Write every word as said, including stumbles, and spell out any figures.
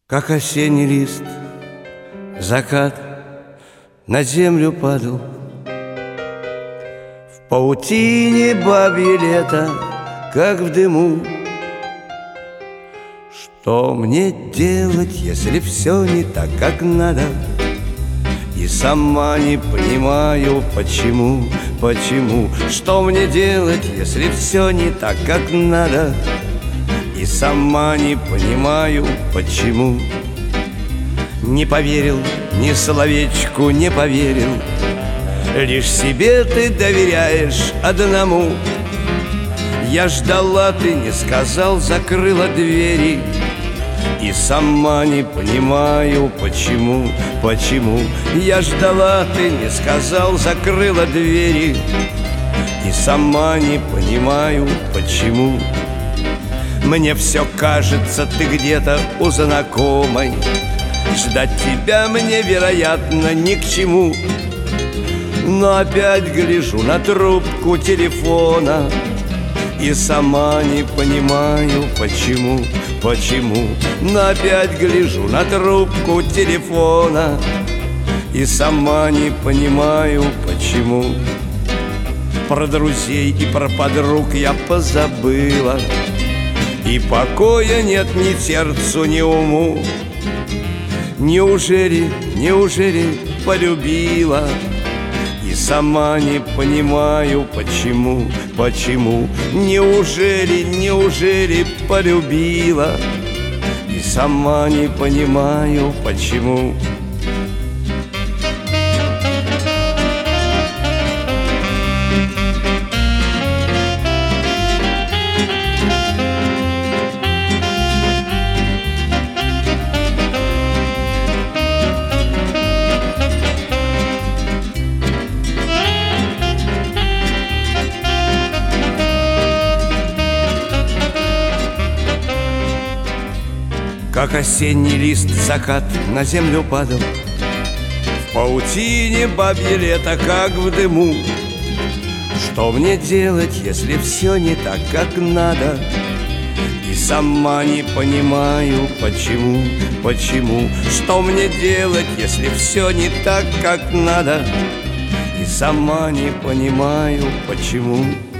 Как осенний лист, закат на землю падал. В паутине бабье лето, как в дыму. Что мне делать, если все не так, как надо? И сама не понимаю, почему, почему. Что мне делать, если все не так, как надо? И сама не понимаю, почему. Не поверил, ни словечку не поверил. Лишь себе ты доверяешь одному. Я ждала, ты не сказал, закрыла двери. И сама не понимаю, почему, почему. Я ждала, ты не сказал, закрыла двери. И сама не понимаю, почему. Мне все кажется, ты где-то у знакомой. Ждать тебя мне, вероятно, ни к чему. Но опять гляжу на трубку телефона и сама не понимаю, почему, почему. Но опять гляжу на трубку телефона и сама не понимаю, почему. Про друзей и про подруг я позабыла, и покоя нет ни сердцу, ни уму. Неужели, неужели полюбила? И сама не понимаю, почему, почему. Неужели, неужели полюбила? И сама не понимаю, почему. Как осенний лист, закат на землю падал. В паутине бабье лето, как в дыму. Что мне делать, если все не так, как надо? И сама не понимаю, почему, почему. Что мне делать, если все не так, как надо? И сама не понимаю, почему.